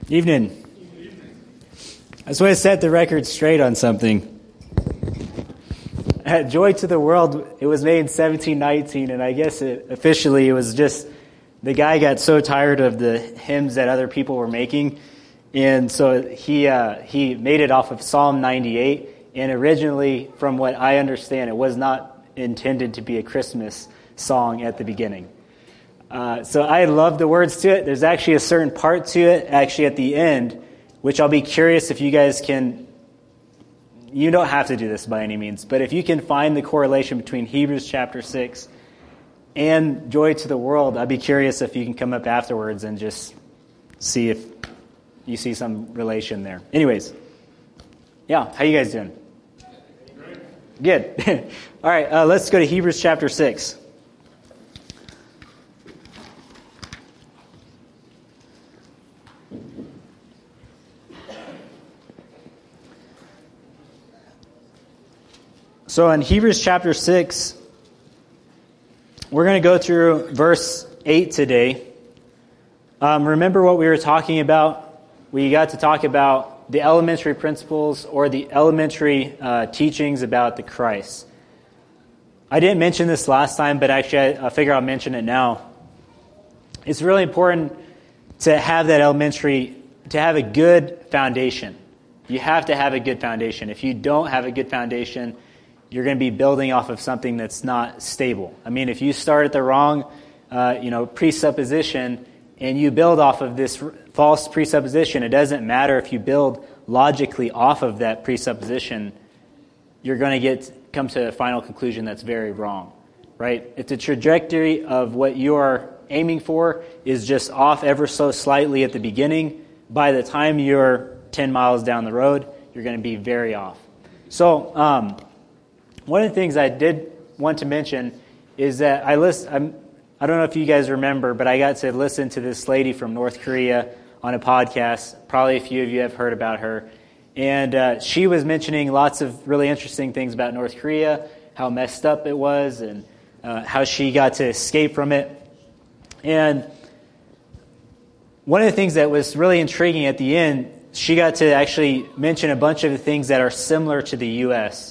Evening. I just want to set the record straight on something. At Joy to the World, it was made in 1719, and I guess officially it was just the guy got so tired of the hymns that other people were making, and so he made it off of Psalm 98. And originally, from what I understand, it was not intended to be a Christmas song at the beginning. So I love the words to it. There's actually a certain part to it, actually at the end, which I'll be curious if you guys can. You don't have to do this by any means, but if you can find the correlation between Hebrews chapter 6 and Joy to the World, I'd be curious if you can come up afterwards and just see if you see some relation there. Anyways, yeah, how you guys doing? Good. All right, let's go to Hebrews chapter 6. So in Hebrews chapter 6, we're going to go through verse 8 today. Remember what we were talking about? We got to talk about the elementary principles or the elementary teachings about the Christ. I didn't mention this last time, but actually I figure I'll mention it now. It's really important to have that elementary, to have a good foundation. You have to have a good foundation. If you don't have a good foundation, you're going to be building off of something that's not stable. I mean, if you start at the wrong, presupposition and you build off of this false presupposition, it doesn't matter if you build logically off of that presupposition, you're going to come to a final conclusion that's very wrong, right? If the trajectory of what you are aiming for is just off ever so slightly at the beginning, by the time you're 10 miles down the road, you're going to be very off. So, one of the things I did want to mention is that I don't know if you guys remember, but I got to listen to this lady from North Korea on a podcast. Probably a few of you have heard about her. And she was mentioning lots of really interesting things about North Korea, how messed up it was, and how she got to escape from it. And one of the things that was really intriguing at the end, she got to actually mention a bunch of the things that are similar to the U.S.,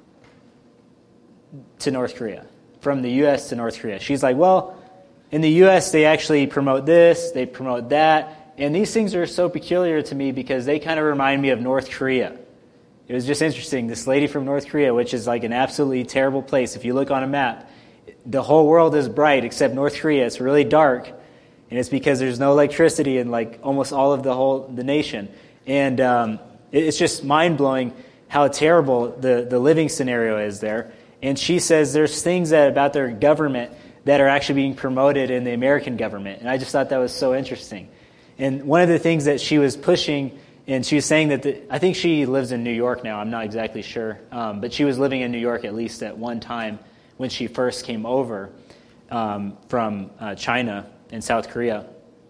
to North Korea, from the U.S. to North Korea. She's like, well, in the U.S. they actually promote this, they promote that, and these things are so peculiar to me because they kind of remind me of North Korea. It was just interesting. This lady from North Korea, which is like an absolutely terrible place. If you look on a map, the whole world is bright except North Korea. It's really dark, and it's because there's no electricity in like almost all of the nation. And it's just mind-blowing how terrible the living scenario is there. And she says there's things about their government that are actually being promoted in the American government. And I just thought that was so interesting. And one of the things that she was pushing, and she was saying that, I think she lives in New York now, I'm not exactly sure, but she was living in New York at least at one time when she first came over from China and South Korea.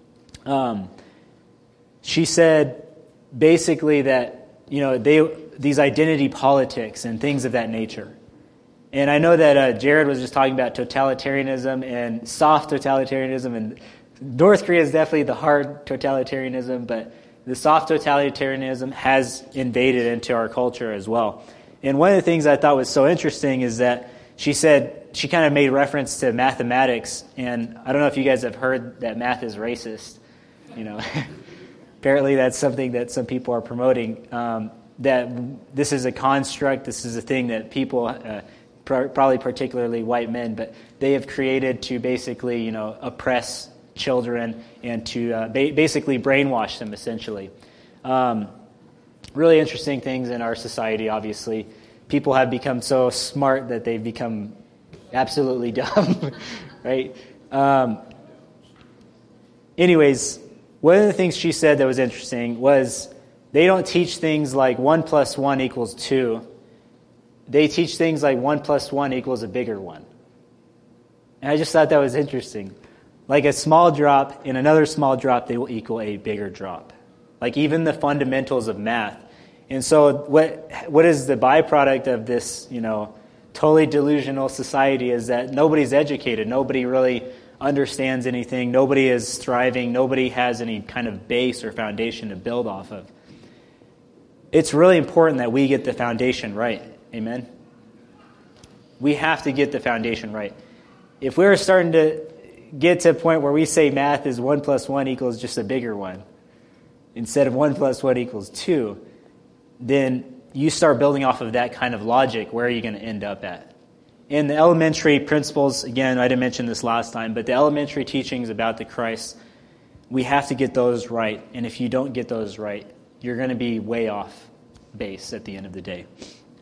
She said basically that, these identity politics and things of that nature. And I know that Jared was just talking about totalitarianism and soft totalitarianism, and North Korea is definitely the hard totalitarianism, but the soft totalitarianism has invaded into our culture as well. And one of the things I thought was so interesting is that she said, she kind of made reference to mathematics, and I don't know if you guys have heard that math is racist. Apparently that's something that some people are promoting, that this is a construct, this is a thing that people... probably particularly white men, but they have created to basically, oppress children and to basically brainwash them, essentially. Really interesting things in our society, obviously. People have become so smart that they've become absolutely dumb, right? Anyways, one of the things she said that was interesting was they don't teach things like 1 + 1 = 2. They teach things like 1 + 1 = a bigger one. And I just thought that was interesting. Like a small drop and another small drop, they will equal a bigger drop. Like even the fundamentals of math. And so what is the byproduct of this, totally delusional society is that nobody's educated. Nobody really understands anything. Nobody is thriving. Nobody has any kind of base or foundation to build off of. It's really important that we get the foundation right. Amen? We have to get the foundation right. If we're starting to get to a point where we say math is 1 + 1 equals just a bigger one, instead of 1 + 1 equals 2, then you start building off of that kind of logic. Where are you going to end up at? In the elementary principles, again, I didn't mention this last time, but the elementary teachings about the Christ, we have to get those right. And if you don't get those right, you're going to be way off base at the end of the day.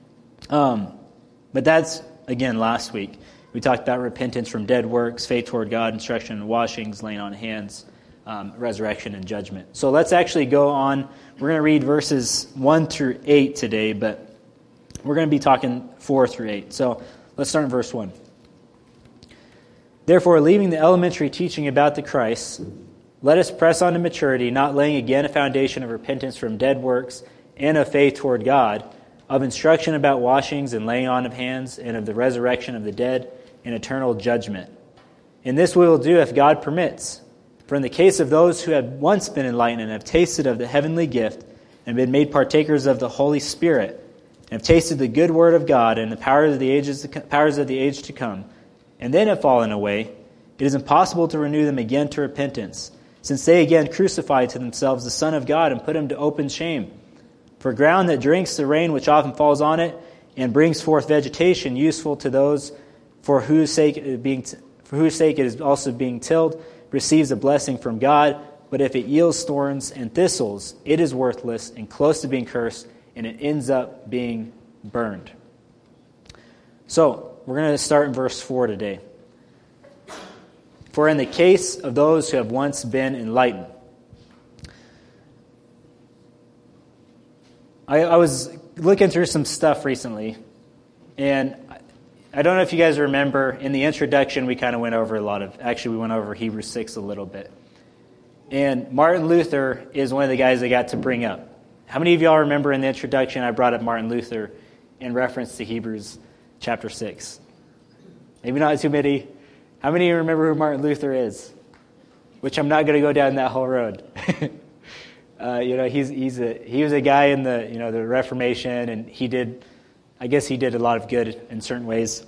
But that's, again, last week. We talked about repentance from dead works, faith toward God, instruction and washings, laying on hands, resurrection and judgment. So let's actually go on. We're going to read verses 1 through 8 today, but we're going to be talking 4 through 8. So let's start in verse 1. Therefore, leaving the elementary teaching about the Christ, let us press on to maturity, not laying again a foundation of repentance from dead works and of faith toward God, of instruction about washings and laying on of hands, and of the resurrection of the dead and eternal judgment. And this we will do if God permits. For in the case of those who have once been enlightened and have tasted of the heavenly gift and been made partakers of the Holy Spirit, and have tasted the good word of God and the powers of the age to come, and then have fallen away, it is impossible to renew them again to repentance, since they again crucified to themselves the Son of God and put him to open shame. For ground that drinks the rain which often falls on it and brings forth vegetation useful to those for whose sake it is also being tilled, receives a blessing from God, but if it yields thorns and thistles, it is worthless and close to being cursed, and it ends up being burned. So, we're going to start in verse 4 today. For in the case of those who have once been enlightened. I was looking through some stuff recently, and I don't know if you guys remember, in the introduction we kind of went over we went over Hebrews 6 a little bit. And Martin Luther is one of the guys I got to bring up. How many of y'all remember in the introduction I brought up Martin Luther in reference to Hebrews chapter 6? Maybe not too many. How many of you remember who Martin Luther is? Which I'm not going to go down that whole road. He was a guy in the Reformation, and he did a lot of good in certain ways.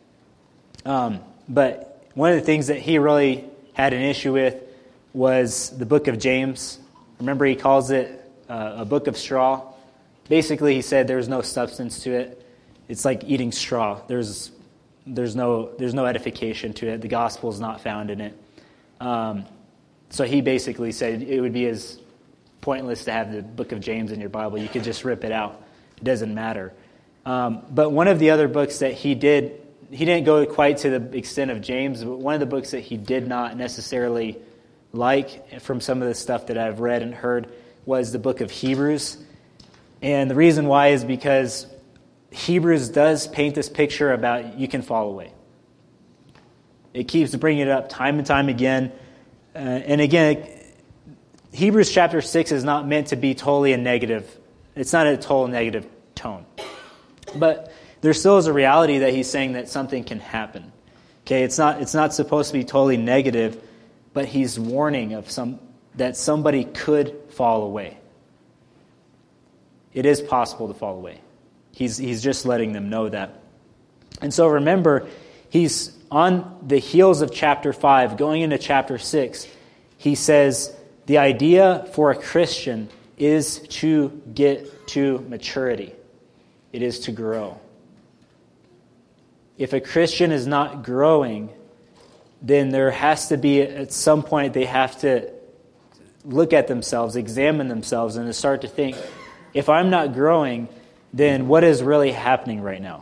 But one of the things that he really had an issue with was the book of James. Remember, he calls it a book of straw. Basically, he said there's no substance to it. It's like eating straw. There's no edification to it. The gospel is not found in it. So he basically said it would be as pointless to have the book of James in your Bible. You could just rip it out. It doesn't matter. But one of the other books that he didn't go quite to the extent of James, but one of the books that he did not necessarily like from some of the stuff that I've read and heard was the book of Hebrews. And the reason why is because Hebrews does paint this picture about you can fall away. It keeps bringing it up time and time again. And again, Hebrews chapter 6 is not meant to be totally a negative. It's not a total negative tone. But there still is a reality that he's saying that something can happen. Okay, it's not supposed to be totally negative, but he's warning of that somebody could fall away. It is possible to fall away. He's just letting them know that. And so remember, he's on the heels of chapter 5, going into chapter 6. He says the idea for a Christian is to get to maturity. It is to grow. If a Christian is not growing, then there has to be, at some point, they have to look at themselves, examine themselves, and to start to think, if I'm not growing, then what is really happening right now?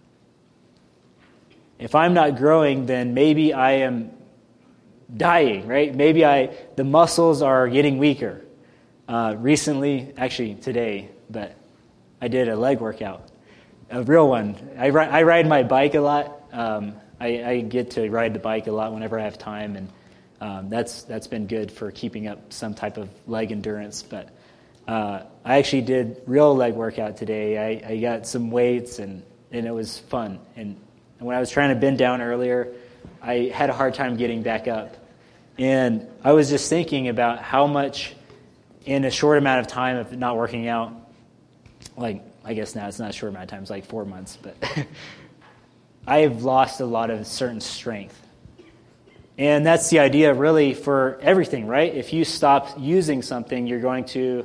If I'm not growing, then maybe I am dying, right? Maybe the muscles are getting weaker. Recently, actually today, but I did a leg workout, a real one. I ride my bike a lot. I get to ride the bike a lot whenever I have time, and that's been good for keeping up some type of leg endurance. But I actually did real leg workout today. I got some weights, and it was fun. And when I was trying to bend down earlier, I had a hard time getting back up. And I was just thinking about how much in a short amount of time of not working out, like I guess now it's not a short amount of time, it's like 4 months, but I've lost a lot of certain strength. And that's the idea really for everything, right? If you stop using something, you're going to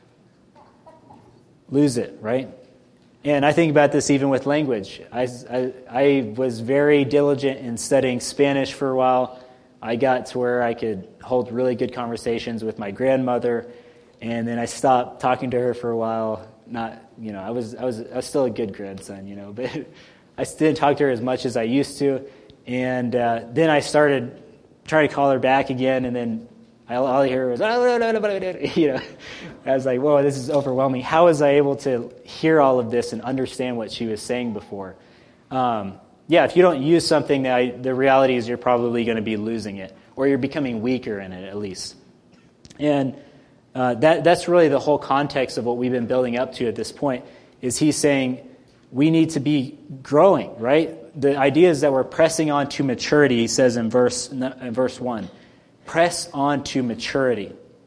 lose it, right? And I think about this even with language. I was very diligent in studying Spanish for a while. I got to where I could hold really good conversations with my grandmother, and then I stopped talking to her for a while. I was still a good grandson, but I didn't talk to her as much as I used to. And then I started trying to call her back again, and then all I hear was, I was like, whoa, this is overwhelming. How was I able to hear all of this and understand what she was saying before? If you don't use something, the reality is you're probably going to be losing it, or you're becoming weaker in it at least. And that's really the whole context of what we've been building up to at this point, is he's saying we need to be growing, right? The idea is that we're pressing on to maturity, he says in verse 1. Press on to maturity.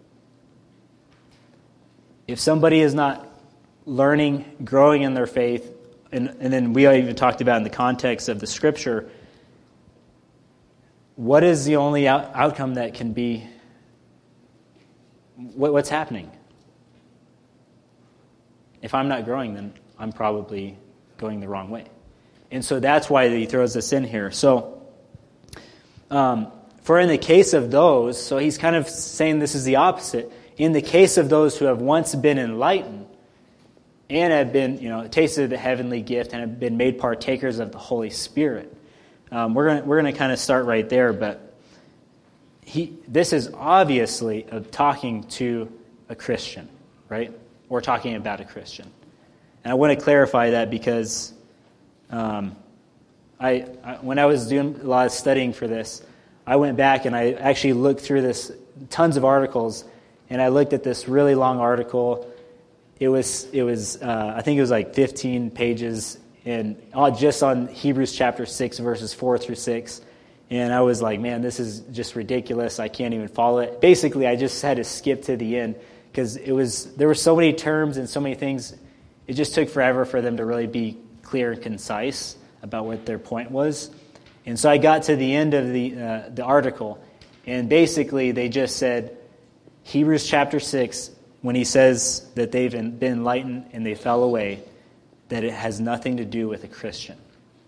If somebody is not learning, growing in their faith, and then we even talked about in the context of the Scripture, what is the only outcome that can be? What's happening? If I'm not growing, then I'm probably going the wrong way. And so that's why he throws this in here. So, for in the case of those, so he's kind of saying this is the opposite. In the case of those who have once been enlightened and have been, tasted the heavenly gift and have been made partakers of the Holy Spirit. We're going to kind of start right there, but this is obviously talking to a Christian, right? Or talking about a Christian. And I want to clarify that because when I was doing a lot of studying for this, I went back and I actually looked through tons of articles, and I looked at this really long article. It was I think it was like 15 pages, and just on Hebrews chapter 6, verses 4 through 6. And I was like, man, this is just ridiculous. I can't even follow it. Basically, I just had to skip to the end because there were so many terms and so many things. It just took forever for them to really be clear and concise about what their point was. And so I got to the end of the article, and basically they just said, Hebrews chapter 6, when he says that they've been enlightened and they fell away, that it has nothing to do with a Christian.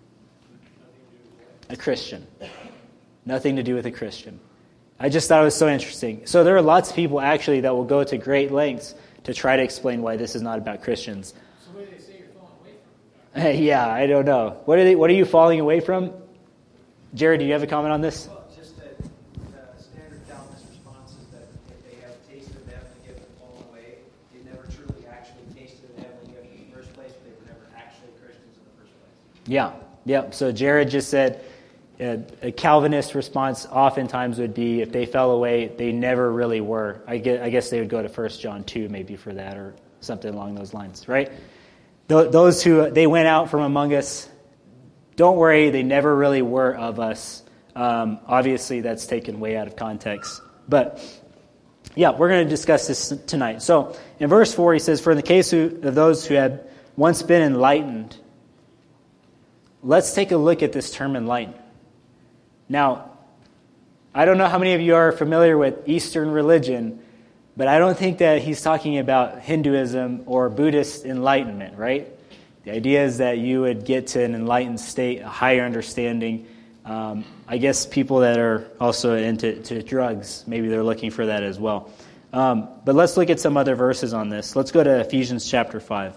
A Christian. Nothing to do with a Christian. I just thought it was so interesting. So there are lots of people actually that will go to great lengths to try to explain why this is not about Christians. So what do they say you're falling away from? Yeah, I don't know. What are you falling away from? Jared, do you have a comment on this? Well, just that standard Calvinist response is that if they have tasted the heavenly gift and fallen away, they never truly actually tasted the heavenly gift in the first place, but they were never actually Christians in the first place. Yeah. So Jared just said a Calvinist response oftentimes would be if they fell away, they never really were. I guess they would go to 1 John 2 maybe for that or something along those lines, right? Those who, they went out from among us, don't worry, they never really were of us. Obviously, that's taken way out of context. But, yeah, we're going to discuss this tonight. So, in verse 4, he says, for in the case of those who had once been enlightened, let's take a look at this term enlightened. Now, I don't know how many of you are familiar with Eastern religion, but I don't think that he's talking about Hinduism or Buddhist enlightenment, right? The idea is that you would get to an enlightened state, a higher understanding. I guess people that are also into drugs, maybe they're looking for that as well. But let's look at some other verses on this. Let's go to Ephesians chapter 5.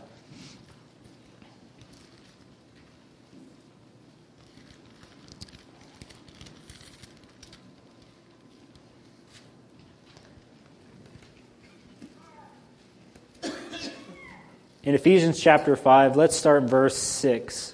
In Ephesians chapter 5, let's start verse 6.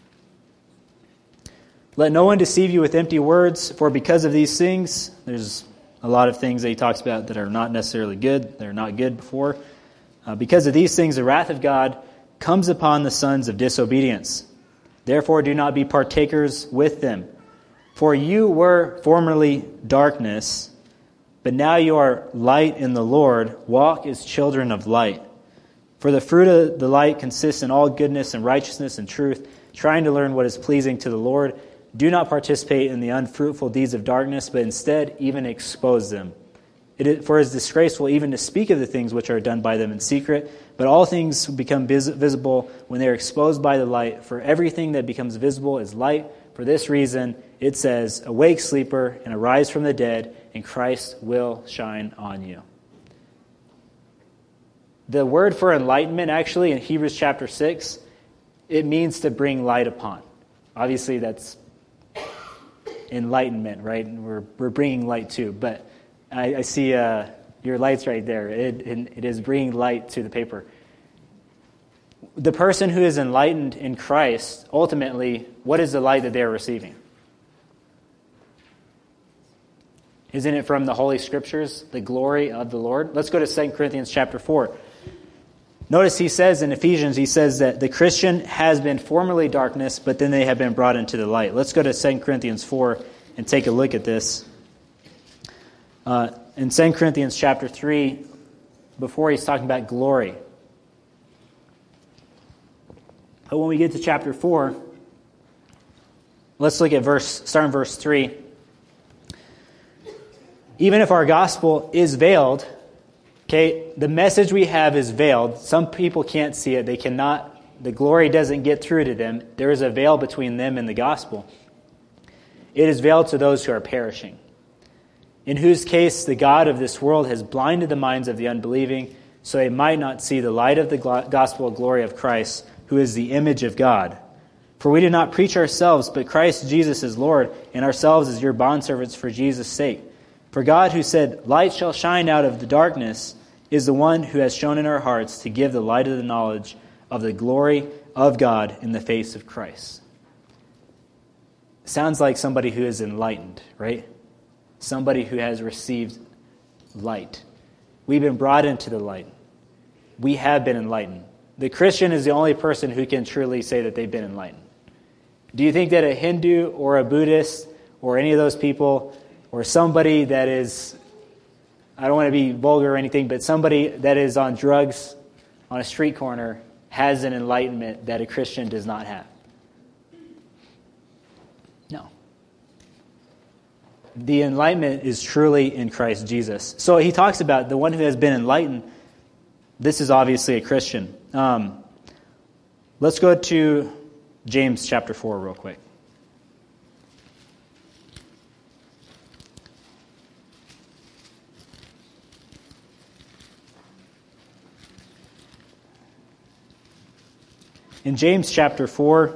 Let no one deceive you with empty words, for because of these things, there's a lot of things that he talks about that are not necessarily good, they're not good before. Because of these things, the wrath of God comes upon the sons of disobedience. Therefore, do not be partakers with them. For you were formerly darkness, but now you are light in the Lord. Walk as children of light. For the fruit of the light consists in all goodness and righteousness and truth, trying to learn what is pleasing to the Lord. Do not participate in the unfruitful deeds of darkness, but instead even expose them. For it is disgraceful even to speak of the things which are done by them in secret, but all things become visible when they are exposed by the light. For everything that becomes visible is light. For this reason, it says, "Awake, sleeper, and arise from the dead, and Christ will shine on you." The word for enlightenment, actually, in Hebrews chapter 6, it means to bring light upon. Obviously, that's enlightenment, right? We're bringing light too. But I see your lights right there. It is bringing light to the paper. The person who is enlightened in Christ, ultimately, what is the light that they are receiving? Isn't it from the Holy Scriptures, the glory of the Lord? Let's go to 2 Corinthians chapter 4. Notice he says in Ephesians, he says that the Christian has been formerly darkness, but then they have been brought into the light. Let's go to 2 Corinthians 4 and take a look at this. In 2 Corinthians chapter 3, before he's talking about glory. But when we get to chapter 4, let's look at start in verse 3. Even if our gospel is veiled, okay, the message we have is veiled. Some people can't see it. They cannot, the glory doesn't get through to them. There is a veil between them and the gospel. It is veiled to those who are perishing, in whose case the God of this world has blinded the minds of the unbelieving, so they might not see the light of the gospel of glory of Christ, who is the image of God. For we do not preach ourselves, but Christ Jesus is Lord, and ourselves as your bondservants for Jesus' sake. For God, who said, "Light shall shine out of the darkness," is the one who has shown in our hearts to give the light of the knowledge of the glory of God in the face of Christ. Sounds like somebody who is enlightened, right? Somebody who has received light. We've been brought into the light. We have been enlightened. The Christian is the only person who can truly say that they've been enlightened. Do you think that a Hindu or a Buddhist or any of those people or somebody that is, I don't want to be vulgar or anything, but somebody that is on drugs on a street corner has an enlightenment that a Christian does not have? No. The enlightenment is truly in Christ Jesus. So he talks about the one who has been enlightened. This is obviously a Christian. Let's go to James chapter 4 real quick. In James chapter 4,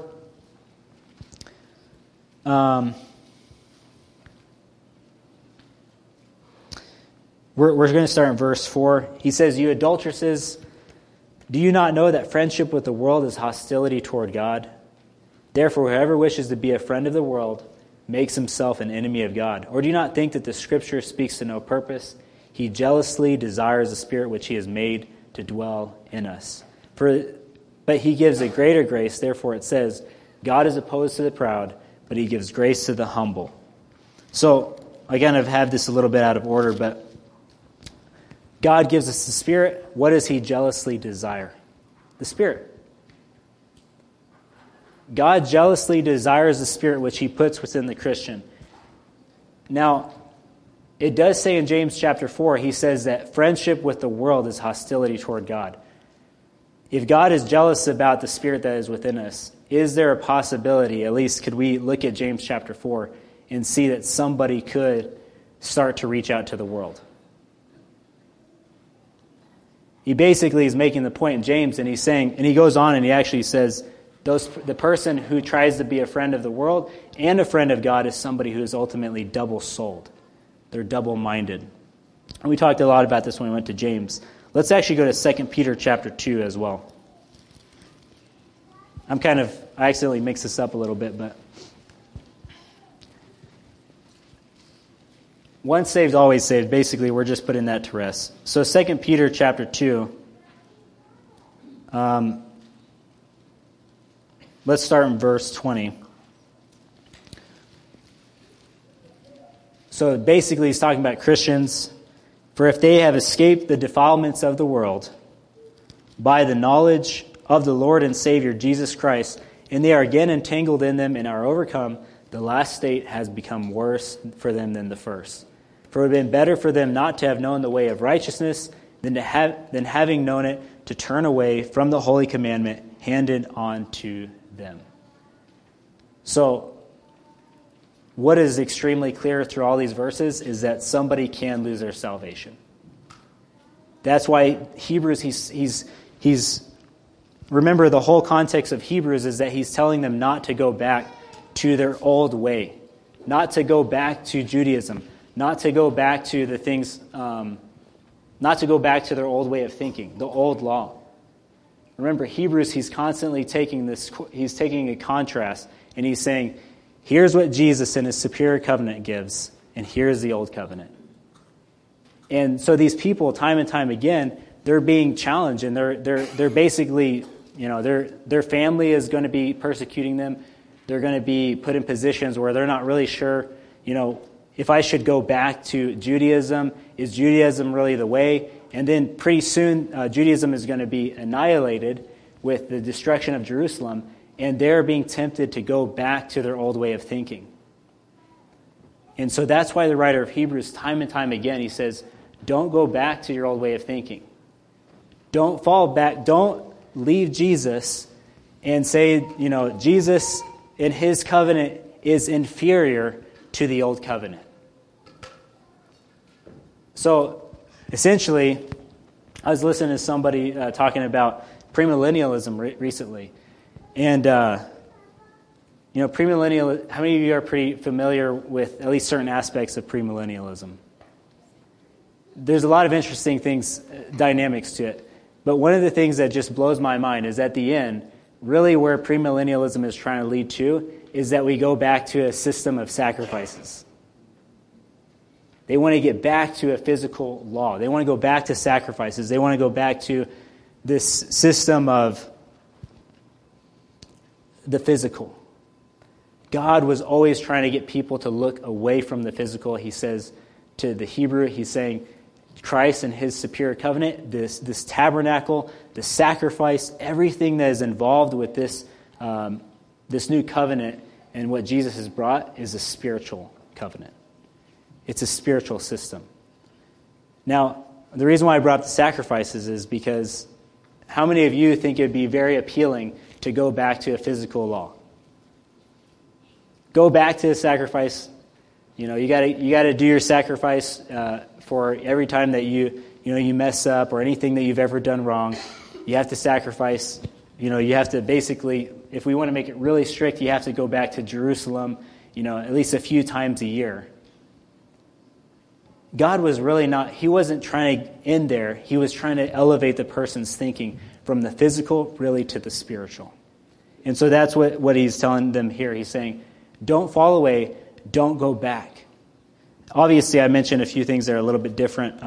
we're going to start in verse 4. He says, "You adulteresses, do you not know that friendship with the world is hostility toward God? Therefore, whoever wishes to be a friend of the world makes himself an enemy of God. Or do you not think that the Scripture speaks to no purpose? He jealously desires the Spirit which He has made to dwell in us. But He gives a greater grace. Therefore, it says, God is opposed to the proud, but He gives grace to the humble." So, I kind of have this a little bit out of order, but God gives us the Spirit. What does He jealously desire? The Spirit. God jealously desires the Spirit which He puts within the Christian. Now, it does say in James chapter 4, he says that friendship with the world is hostility toward God. If God is jealous about the Spirit that is within us, is there a possibility, at least could we look at James chapter 4 and see that somebody could start to reach out to the world? He basically is making the point in James, and he's saying, and he goes on and he actually says, the person who tries to be a friend of the world and a friend of God is somebody who is ultimately double-souled. They're double-minded. And we talked a lot about this when we went to James. Let's actually go to 2 Peter chapter 2 as well. I accidentally mixed this up a little bit, but once saved, always saved. Basically, we're just putting that to rest. So 2 Peter chapter 2. Let's start in verse 20. So basically he's talking about Christians. For if they have escaped the defilements of the world by the knowledge of the Lord and Savior Jesus Christ, and they are again entangled in them and are overcome, the last state has become worse for them than the first. For it would have been better for them not to have known the way of righteousness than having known it, to turn away from the holy commandment handed on to them. So, what is extremely clear through all these verses is that somebody can lose their salvation. That's why Hebrews, he's remember the whole context of Hebrews is that he's telling them not to go back to their old way, not to go back to Judaism, not to go back to the things, not to go back to their old way of thinking, the old law. Remember, Hebrews, he's constantly taking a contrast, and he's saying, here's what Jesus in his superior covenant gives, and here's the old covenant. And so these people, time and time again, they're being challenged, and they're basically, their family is going to be persecuting them. They're going to be put in positions where they're not really sure, if I should go back to Judaism. Is Judaism really the way? And then pretty soon, Judaism is going to be annihilated with the destruction of Jerusalem, and they're being tempted to go back to their old way of thinking. And so that's why the writer of Hebrews, time and time again, he says, don't go back to your old way of thinking. Don't fall back. Don't leave Jesus and say, Jesus in his covenant is inferior to the old covenant. So, essentially, I was listening to somebody talking about premillennialism recently. And, premillennial, how many of you are pretty familiar with at least certain aspects of premillennialism? There's a lot of interesting things, dynamics to it. But one of the things that just blows my mind is at the end, really where premillennialism is trying to lead to is that we go back to a system of sacrifices. They want to get back to a physical law. They want to go back to sacrifices. They want to go back to this system of the physical. God was always trying to get people to look away from the physical. He says to the Hebrew, he's saying Christ and his superior covenant, this tabernacle, the sacrifice, everything that is involved with this new covenant and what Jesus has brought is a spiritual covenant. It's a spiritual system. Now, the reason why I brought up the sacrifices is because how many of you think it would be very appealing to go back to a physical law? Go back to the sacrifice. You got to do your sacrifice for every time that you mess up or anything that you've ever done wrong. You have to sacrifice. You have to basically, if we want to make it really strict, you have to go back to Jerusalem, at least a few times a year. God was really not, he wasn't trying to end there. He was trying to elevate the person's thinking from the physical really to the spiritual. And so that's what he's telling them here. He's saying, don't fall away, don't go back. Obviously, I mentioned a few things that are a little bit different,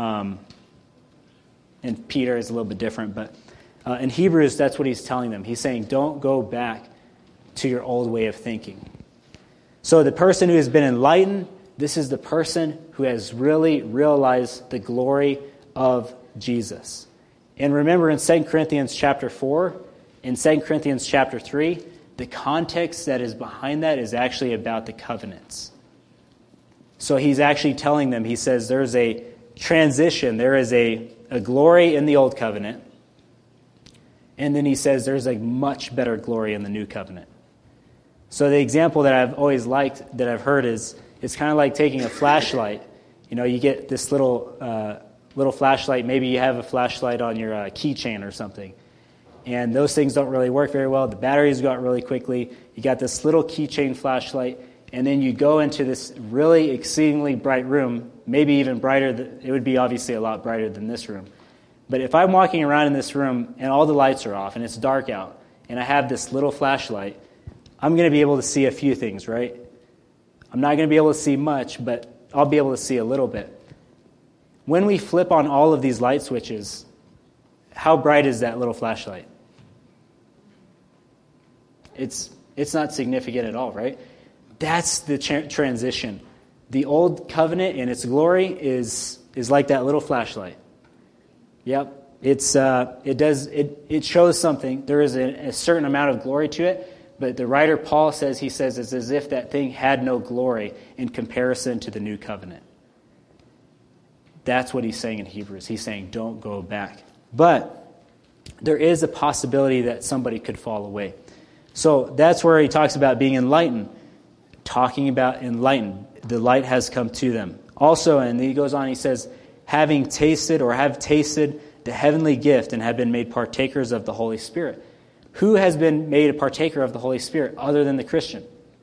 and Peter is a little bit different, but in Hebrews, that's what he's telling them. He's saying, don't go back to your old way of thinking. So the person who has been enlightened, this is the person who has really realized the glory of Jesus. And remember in 2 Corinthians chapter 4, in 2 Corinthians chapter 3, the context that is behind that is actually about the covenants. So he's actually telling them, he says there's a transition, there is a glory in the old covenant, and then he says there's a much better glory in the new covenant. So the example that I've always liked, that I've heard is, it's kind of like taking a flashlight. You get this little flashlight. Maybe you have a flashlight on your keychain or something. And those things don't really work very well. The batteries go out really quickly. You got this little keychain flashlight. And then you go into this really exceedingly bright room, maybe even brighter. It would be obviously a lot brighter than this room. But if I'm walking around in this room and all the lights are off and it's dark out and I have this little flashlight, I'm going to be able to see a few things, right? I'm not going to be able to see much, but I'll be able to see a little bit. When we flip on all of these light switches, how bright is that little flashlight? It's not significant at all, right? That's the transition the old covenant in its glory is like that little flashlight. Yep. It shows something. There is a certain amount of glory to it, but the writer Paul says it's as if that thing had no glory in comparison to the new covenant. That's what he's saying in Hebrews. He's saying, don't go back. But there is a possibility that somebody could fall away. So that's where he talks about being enlightened. Talking about enlightened. The light has come to them. Also, and he goes on, he says, having tasted or have tasted the heavenly gift and have been made partakers of the Holy Spirit. Who has been made a partaker of the Holy Spirit other than the Christian?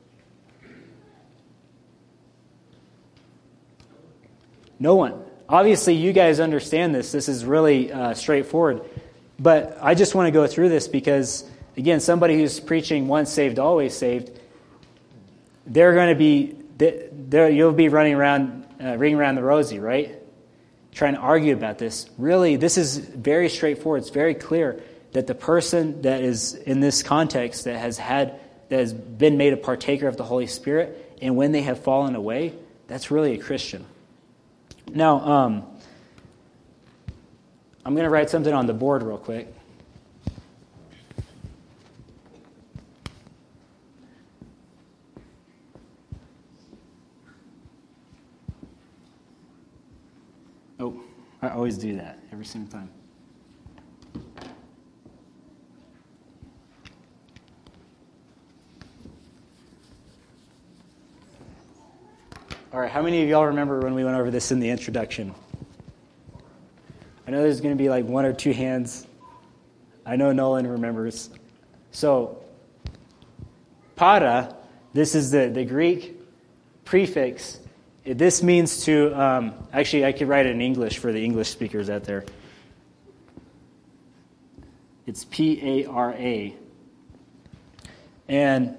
No one. Obviously, you guys understand this. This is really straightforward. But I just want to go through this because, again, somebody who's preaching once saved, always saved, they're going to be, you'll be running around, ringing around the rosy, right? Trying to argue about this. Really, this is very straightforward. It's very clear that the person that is in this context that has been made a partaker of the Holy Spirit, and when they have fallen away, that's really a Christian. Now, I'm going to write something on the board real quick. Oh, I always do that every single time. All right, how many of y'all remember when we went over this in the introduction? I know there's going to be like one or two hands. I know Nolan remembers. So, para, this is the Greek prefix. This means to, actually I could write it in English for the English speakers out there. It's P-A-R-A. And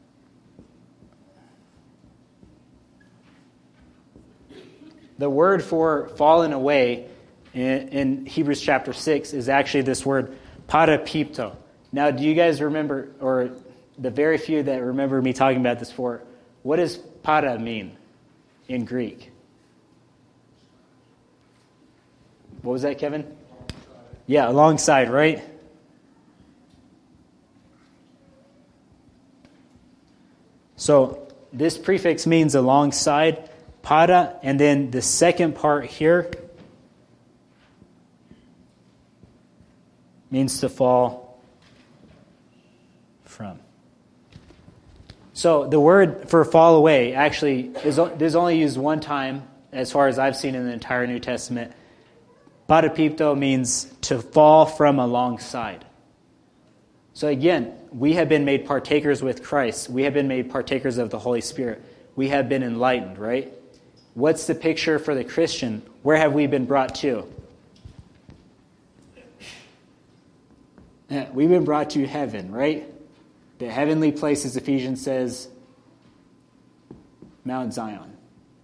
the word for fallen away in Hebrews chapter 6 is actually this word parapipto. Now, do you guys remember, or the very few that remember me talking about this before, what does para mean in Greek? What was that, Kevin? Yeah, alongside, right? So this prefix means alongside, para, and then the second part here means to fall from. So the word for fall away actually is only used one time as far as I've seen in the entire New Testament. Parapipto means to fall from alongside. So again, we have been made partakers with Christ. We have been made partakers of the Holy Spirit. We have been enlightened, right? What's the picture for the Christian? Where have we been brought to? We've been brought to heaven, right? The heavenly places, Ephesians says, Mount Zion.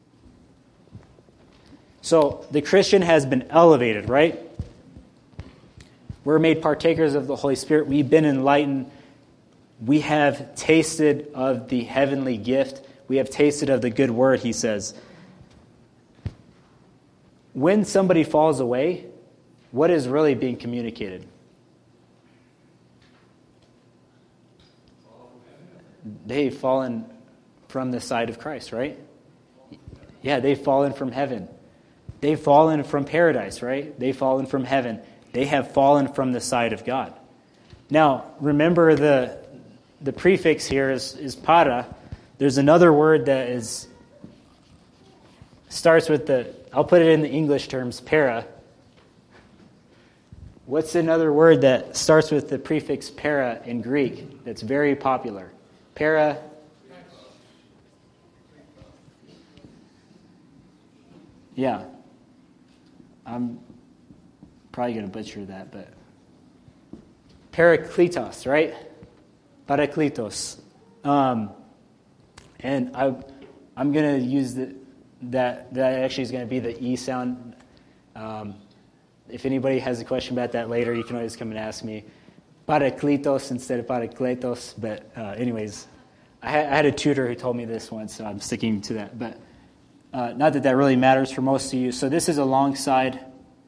So the Christian has been elevated, right? We're made partakers of the Holy Spirit. We've been enlightened. We have tasted of the heavenly gift. We have tasted of the good word, he says. When somebody falls away, what is really being communicated? They've fallen from the side of Christ, right? Yeah, they've fallen from heaven. They've fallen from paradise, right? They've fallen from heaven. They have fallen from the side of God. Now, remember the prefix here is para. There's another word that starts with I'll put it in the English terms, para. What's another word that starts with the prefix para in Greek that's very popular? Para. Yeah. I'm probably going to butcher that, but Parakletos, right? Parakletos. And I'm going to use that actually is going to be the E sound. If anybody has a question about that later, you can always come and ask me. Parakletos instead of Parakletos. But anyways, I had a tutor who told me this once, so I'm sticking to that. But Not that really matters for most of you. So this is alongside.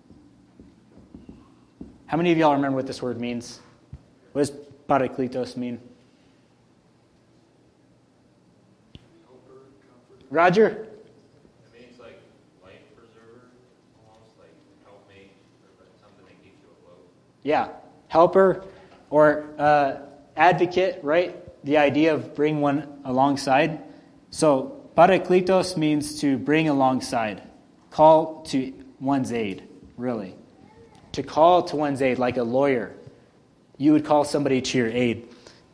How many of y'all remember what this word means? What does parakletos mean? Roger? It means like life preserver, almost like helpmate, or something that keeps you afloat. Yeah, helper or advocate, right? The idea of bring one alongside. So parakletos means to bring alongside, call to one's aid, really. To call to one's aid, like a lawyer. You would call somebody to your aid.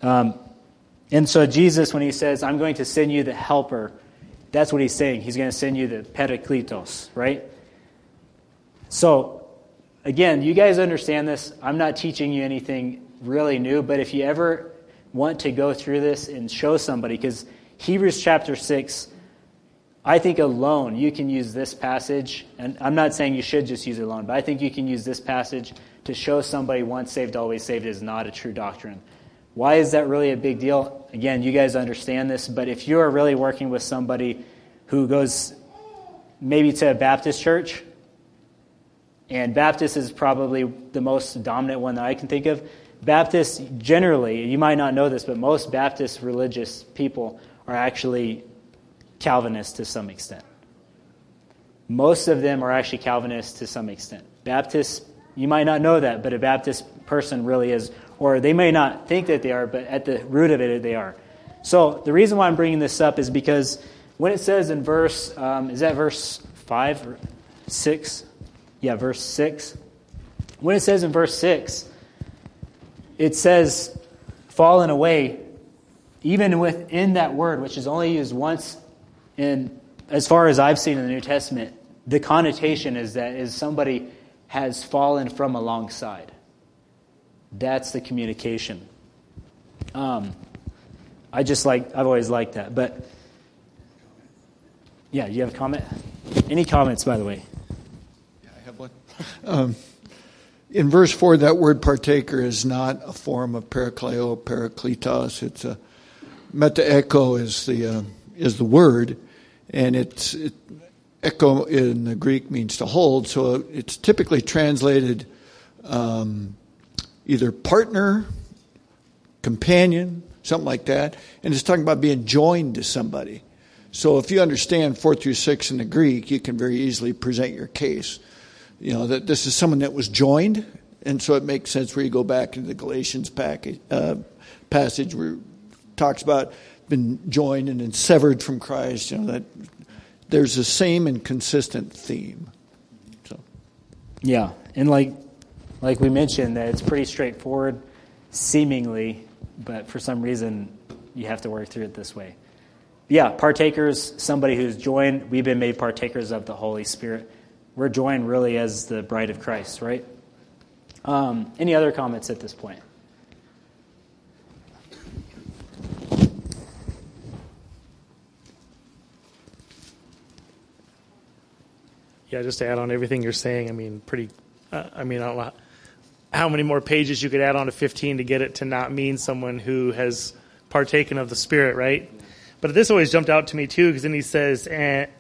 And so Jesus, when he says, I'm going to send you the helper, that's what he's saying. He's going to send you the parakletos, right? So, again, you guys understand this. I'm not teaching you anything really new, but if you ever want to go through this and show somebody, because Hebrews chapter 6, I think alone you can use this passage, and I'm not saying you should just use it alone, but I think you can use this passage to show somebody once saved, always saved is not a true doctrine. Why is that really a big deal? Again, you guys understand this, but if you're really working with somebody who goes maybe to a Baptist church, and Baptist is probably the most dominant one that I can think of. Baptists generally, you might not know this, but most Baptist religious people are actually Calvinists to some extent. Most of them are actually Calvinists to some extent. Baptists, you might not know that, but a Baptist person really is, or they may not think that they are, but at the root of it, they are. So the reason why I'm bringing this up is because when it says in verse, is that verse 5 or 6? Yeah, verse 6. When it says in verse 6, it says, fallen away, even within that word, which is only used once in, as far as I've seen in the New Testament, the connotation is that is somebody has fallen from alongside. That's the communication. I've always liked that. But, yeah, you have a comment? Any comments, by the way? Yeah, I have one. In verse 4, that word partaker is not a form of parakleo, parakletos. It's a metaecho is the word, and echo in the Greek means to hold. So it's typically translated either partner, companion, something like that, and it's talking about being joined to somebody. So if you understand 4 through 6 in the Greek, you can very easily present your case. You know, that this is someone that was joined, and so it makes sense where you go back into the Galatians passage where it talks about been joined and then severed from Christ. You know, that there's the same and consistent theme. So, yeah, and like we mentioned, that it's pretty straightforward, seemingly, but for some reason you have to work through it this way. Yeah, partakers, somebody who's joined. We've been made partakers of the Holy Spirit. We're joined really as the bride of Christ, right? Any other comments at this point? Yeah, just to add on everything you're saying, I mean, I don't know how many more pages you could add on to 15 to get it to not mean someone who has partaken of the Spirit, right? But this always jumped out to me too, because then he says, and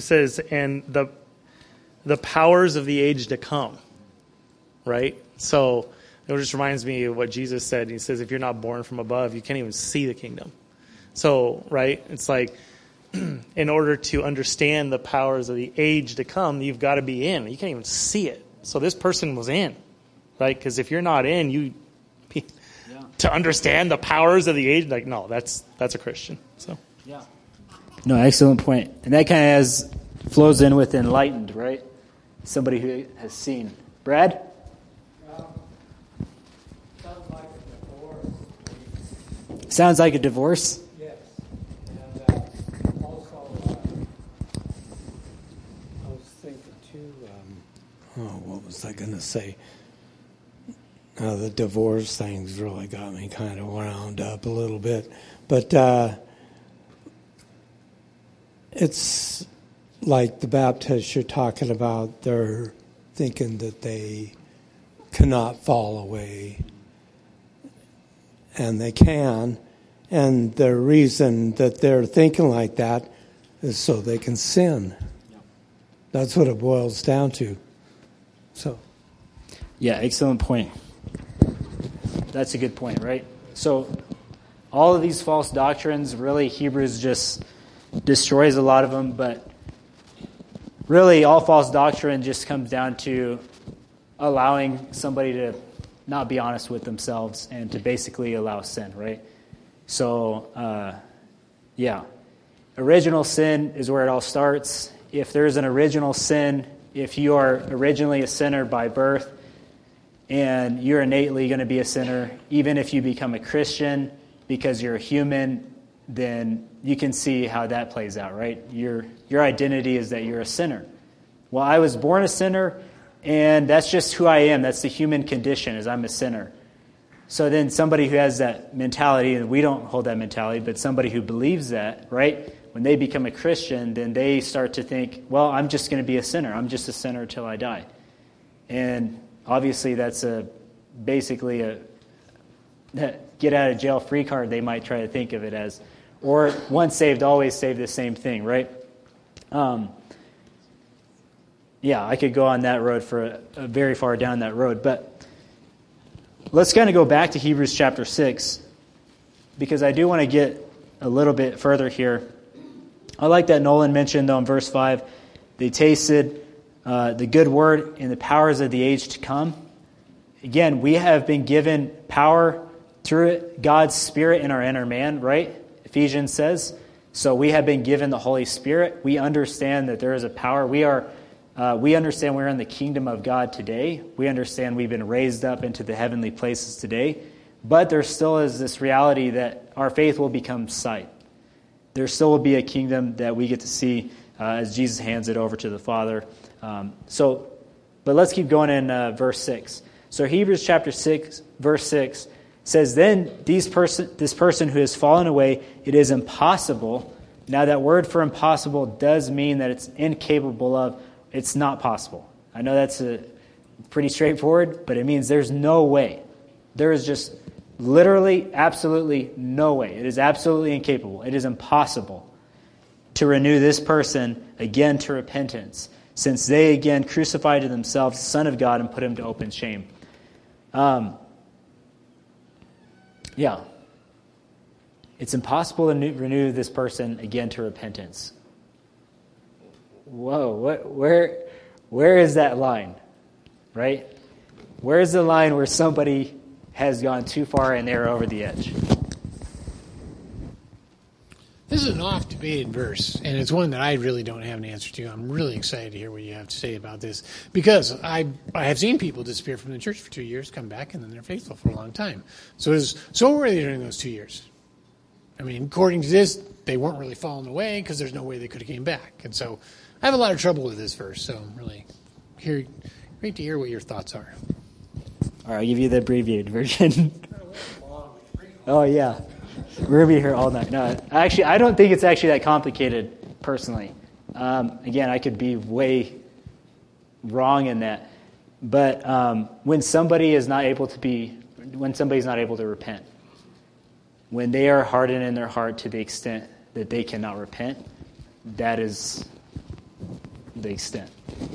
the powers of the age to come, right? So it just reminds me of what Jesus said. He says, if you're not born from above, you can't even see the kingdom. So, right, it's like, in order to understand the powers of the age to come, you've got to be in. You can't even see it. So this person was in, right? Because if you're not in, to understand the powers of the age, like, no, that's a Christian. So yeah, no, excellent point. And that kind of flows in with enlightened, right? Somebody who has seen. Brad? Sounds like a divorce. Sounds like a divorce? Yes. And also, I was thinking too, what was I going to say? The divorce thing's really got me kind of wound up a little bit. But it's like the Baptists you're talking about, they're thinking that they cannot fall away. And they can. And the reason that they're thinking like that is so they can sin. That's what it boils down to. So, Yeah, excellent point. That's a good point, right? So all of these false doctrines, really, Hebrews just destroys a lot of them, but really all false doctrine just comes down to allowing somebody to not be honest with themselves and to basically allow sin, right? So, original sin is where it all starts. If there's an original sin, if you are originally a sinner by birth, and you're innately going to be a sinner, even if you become a Christian because you're a human, then you can see how that plays out, right? Your identity is that you're a sinner. Well, I was born a sinner, and that's just who I am. That's the human condition, is I'm a sinner. So then somebody who has that mentality, and we don't hold that mentality, but somebody who believes that, right, when they become a Christian, then they start to think, well, I'm just going to be a sinner. I'm just a sinner till I die. And obviously that's basically a get-out-of-jail-free card, they might try to think of it as. Or once saved, always saved, the same thing, right? I could go on that road for a very far down that road. But let's kind of go back to Hebrews chapter 6, because I do want to get a little bit further here. I like that Nolan mentioned, though, in verse 5, they tasted the good word in the powers of the age to come. Again, we have been given power through it, God's Spirit in our inner man, right? Ephesians says. So we have been given the Holy Spirit. We understand that there is a power. We understand we're in the kingdom of God today. We understand we've been raised up into the heavenly places today. But there still is this reality that our faith will become sight. There still will be a kingdom that we get to see as Jesus hands it over to the Father. But let's keep going in verse 6. So Hebrews chapter 6, verse 6 says, Then this person who has fallen away, it is impossible. Now that word for impossible does mean that it's incapable of, it's not possible. I know that's pretty straightforward, but it means there's no way. There is just literally, absolutely no way. It is absolutely incapable. It is impossible to renew this person again to repentance, since they again crucified to themselves the Son of God and put him to open shame. It's impossible to renew this person again to repentance. Whoa, where is that line, right? Where is the line where somebody has gone too far and they're over the edge? This is an oft-debated verse, and it's one that I really don't have an answer to. I'm really excited to hear what you have to say about this, because I have seen people disappear from the church for 2 years, come back, and then they're faithful for a long time. So what were they during those 2 years? I mean, according to this, they weren't really falling away because there's no way they could have came back. And so I have a lot of trouble with this verse, so I'm really great to hear what your thoughts are. All right, I'll give you the abbreviated version. Oh, yeah. We're going to be here all night. No, actually, I don't think it's actually that complicated, personally. Again, I could be way wrong in that. But when somebody's not able to repent, when they are hardened in their heart to the extent that they cannot repent, that is the extent.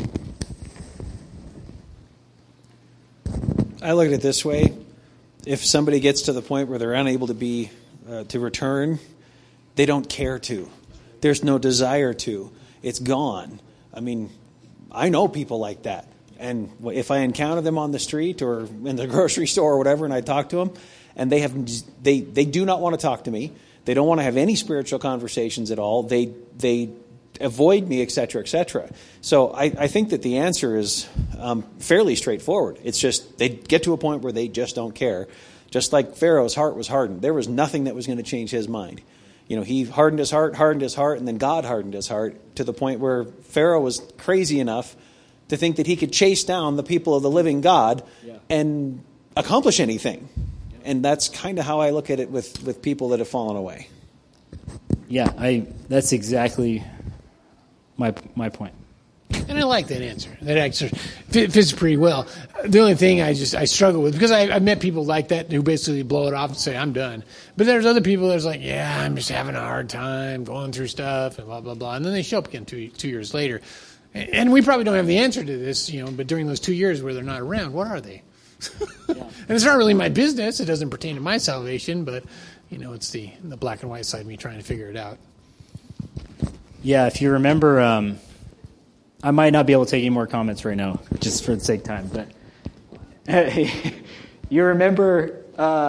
I look at it this way. If somebody gets to the point where they're unable to return, they don't care to. There's no desire to. It's gone. I mean, I know people like that. And if I encounter them on the street or in the grocery store or whatever, and I talk to them, and they do not want to talk to me. They don't want to have any spiritual conversations at all. They avoid me, et cetera, et cetera. So I think that the answer is fairly straightforward. It's just they get to a point where they just don't care. Just like Pharaoh's heart was hardened. There was nothing that was going to change his mind. You know, he hardened his heart, and then God hardened his heart to the point where Pharaoh was crazy enough to think that he could chase down the people of the living God and accomplish anything. And that's kind of how I look at it with people that have fallen away. Yeah, that's exactly my point. And I like that answer. That answer fits pretty well. The only thing I struggle with, because I've met people like that who basically blow it off and say, I'm done. But there's other people that's like, yeah, I'm just having a hard time going through stuff and blah, blah, blah. And then they show up again 2 years later. And we probably don't have the answer to this, but during those 2 years where they're not around, what are they? And it's not really my business. It doesn't pertain to my salvation, but, it's the black and white side of me trying to figure it out. Yeah, if you remember, I might not be able to take any more comments right now, just for the sake of time, but you remember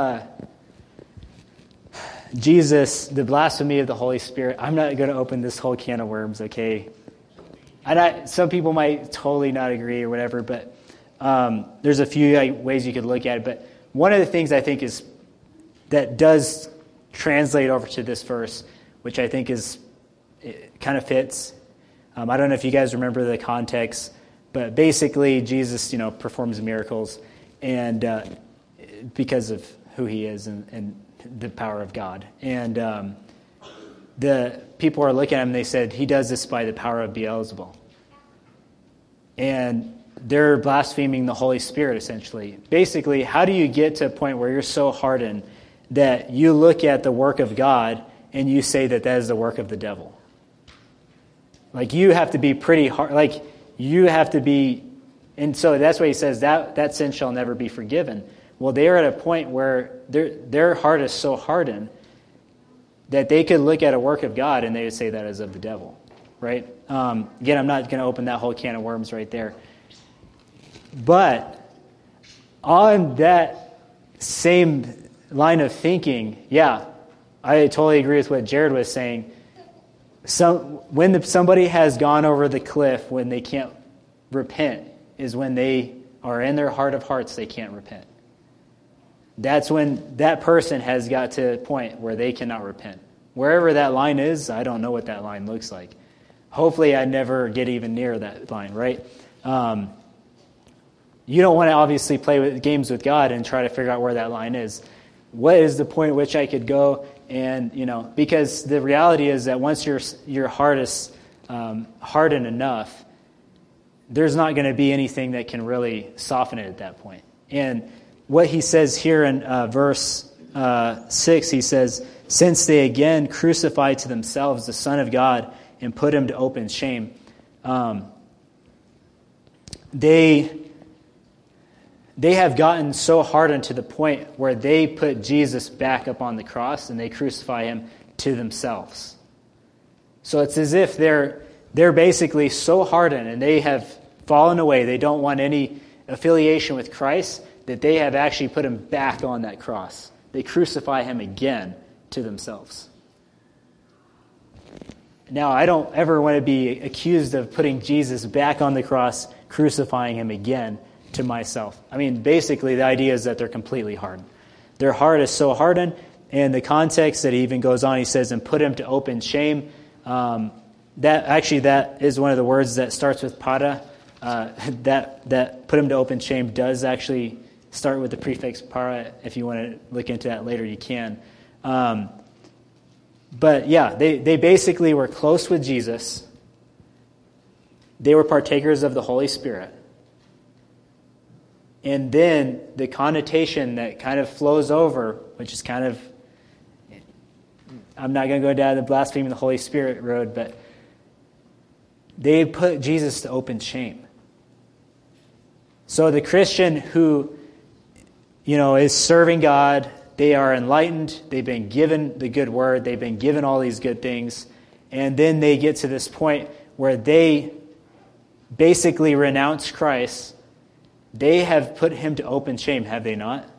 Jesus, the blasphemy of the Holy Spirit. I'm not going to open this whole can of worms, okay? And some people might totally not agree or whatever, but there's a few ways you could look at it. But one of the things I think is that does translate over to this verse, which I think it kind of fits. I don't know if you guys remember the context, but basically Jesus, performs miracles, and because of who he is and the power of God. And the people are looking at him and they said, he does this by the power of Beelzebul. And they're blaspheming the Holy Spirit, essentially. Basically, how do you get to a point where you're so hardened that you look at the work of God and you say that is the work of the devil? Like, you have to be pretty hard. Like, you have to be... And so that's why he says that sin shall never be forgiven. Well, they are at a point where their heart is so hardened that they could look at a work of God and they would say that is of the devil, right? Again, I'm not going to open that whole can of worms right there. But on that same line of thinking, yeah, I totally agree with what Jared was saying. When somebody has gone over the cliff, when they can't repent, is when they are in their heart of hearts, they can't repent. That's when that person has got to a point where they cannot repent. Wherever that line is, I don't know what that line looks like. Hopefully I never get even near that line, right? You don't want to obviously play games with God and try to figure out where that line is. What is the point at which I could go? And, because the reality is that once your heart is hardened enough, there's not going to be anything that can really soften it at that point. And what he says here in verse 6, he says, since they again crucified to themselves the Son of God and put him to open shame, they have gotten so hardened to the point where they put Jesus back up on the cross and they crucify him to themselves. So it's as if they're basically so hardened and they have fallen away. They don't want any affiliation with Christ, that they have actually put him back on that cross. They crucify him again to themselves. Now, I don't ever want to be accused of putting Jesus back on the cross, crucifying him again to myself. I mean, basically, the idea is that they're completely hardened. Their heart is so hardened, and the context that he even goes on, he says, and put him to open shame. That is one of the words that starts with para. That put him to open shame does actually start with the prefix para. If you want to look into that later, you can. But yeah, they basically were close with Jesus. They were partakers of the Holy Spirit. And then the connotation that kind of flows over, which is kind of, I'm not going to go down the blaspheming the Holy Spirit road, but they put Jesus to open shame. So the Christian who, is serving God, they are enlightened, they've been given the good word, they've been given all these good things, and then they get to this point where they basically renounce Christ. They have put him to open shame, have they not?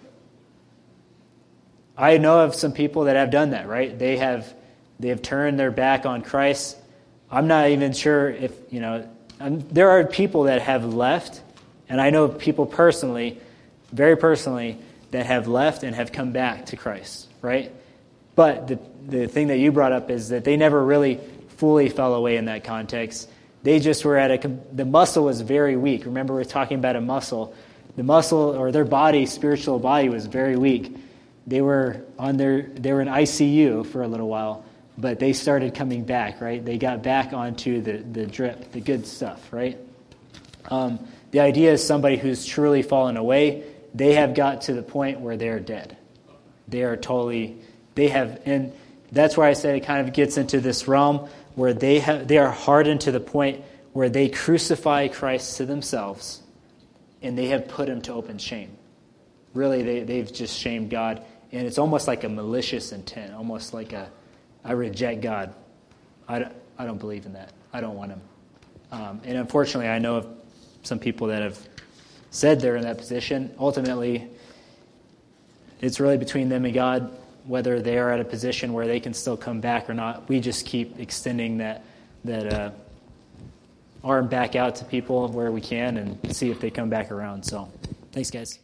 I know of some people that have done that, right? They have turned their back on Christ. I'm not even sure if, there are people that have left, and I know people personally, very personally, that have left and have come back to Christ, right? But the thing that you brought up is that they never really fully fell away in that context. They just were the muscle was very weak. Remember, we're talking about a muscle. The muscle, or their body, spiritual body, was very weak. They were in ICU for a little while but they started coming back, right? They got back onto the drip, the good stuff, right? The idea is somebody who's truly fallen away, they have got to the point where they're dead. And that's where I said it kind of gets into this realm where they are hardened to the point where they crucify Christ to themselves, and they have put him to open shame. Really, they've just shamed God, and it's almost like a malicious intent, almost like I reject God. I don't believe in that. I don't want him. And unfortunately, I know of some people that have said they're in that position. Ultimately, it's really between them and God whether they are at a position where they can still come back or not. We just keep extending that arm back out to people where we can and see if they come back around. So, thanks, guys.